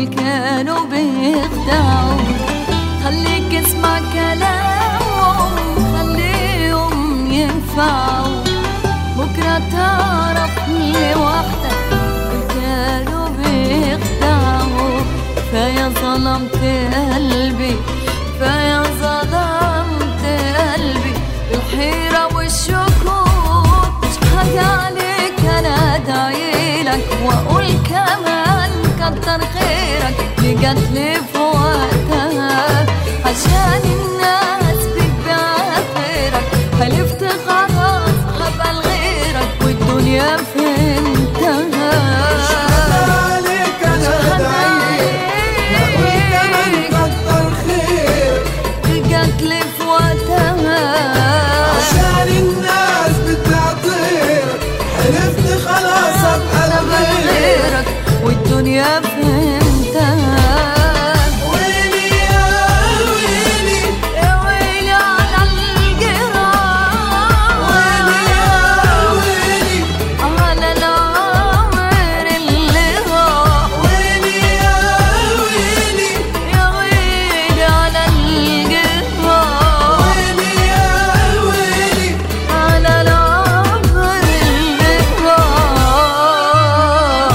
دول كانوا بيخدعوا. خليك اسمع كلامهم، خليهم ينفعوا، بكرة تعرف لوحدك دول كانوا بيخدعوا. فيا ظلمت قلبي، فيا ظلمت قلبي، الحيرة والشكوك. مش حاجة عليك أنا أدعيلك وأقول كمان كتر خيرك اللي جاتلي في وقتها. عشان الناس بتبيع غيرك، حلفت خلاص هبقى لغيرك والدنيا فهمتها. والدنيا فهمتها. ويلي يا ويلي يا ويلي على الجراح، ويلي يا ويلي على العمر اللي راح. ويلي يا ويلي يا ويلي على الجراح، ويلي يا ويلي على العمر اللي راح.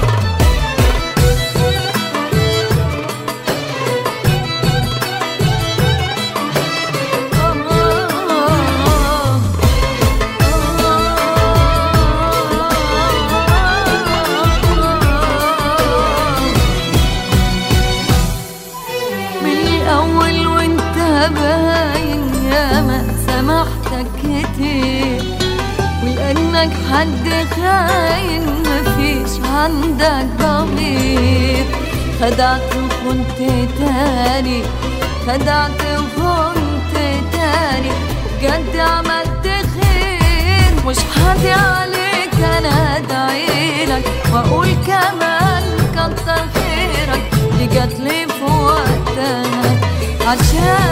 من الأول وانت باين ياما سامحتك كتير، ولأنك حد خاين مفيش عندك ضمير. خدعت وكنت تاني، خدعت وكنت تاني، وبجد عملت خير. مش حادي عليك أنا أدعيلك وأقول كمان كتر خيرك اللي جاتلي في وقتها. عشان